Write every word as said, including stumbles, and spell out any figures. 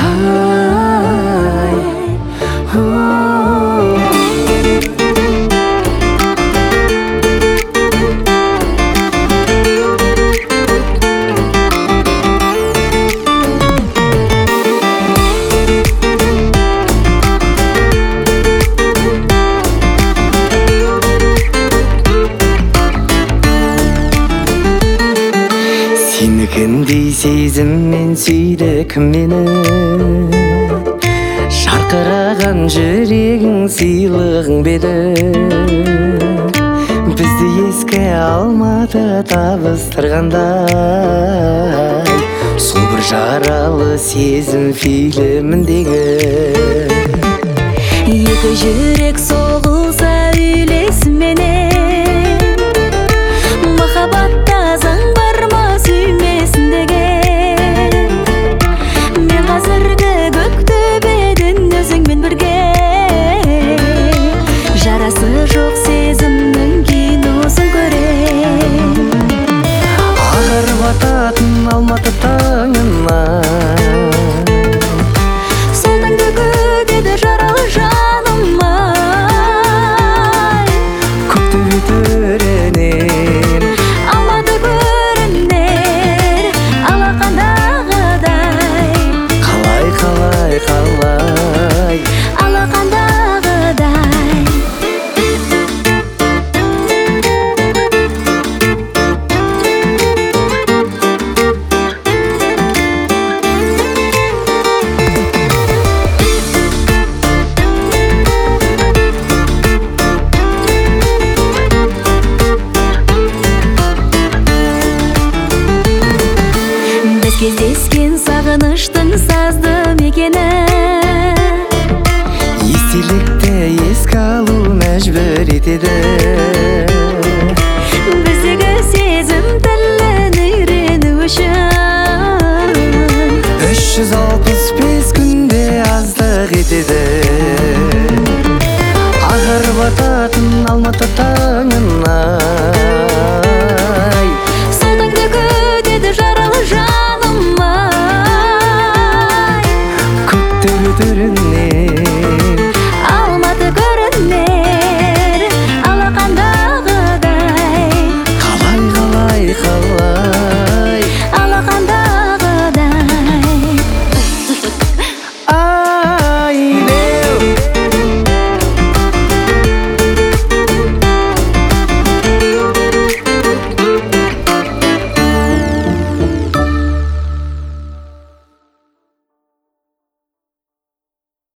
Ай, сенікіндей сезіммен сүйді кім мені, шарқыраған жүрегің сыйлығың беді. Бізді еске алматы табыстырғандай, сол бір жаралы сезім фильміндегі. Екі жүрек соғылса үйлесімменен, махаббатта заң бар ма сүймесін деген. Мен қазіргі көктөбеден өзіңмен бірге, жарасы жоқ сезімнің киносын көрем. Ағарып ататын алматы таңына, солдың төгеді жаралы жаным-ай. көктөбе төрінен Алматы көрінер алақандағыдай, қалай қалай қалай алақандағыдай. Біз кездескен сағыныштың сазды мекені, естелікті еске алу мәжбүр етеді.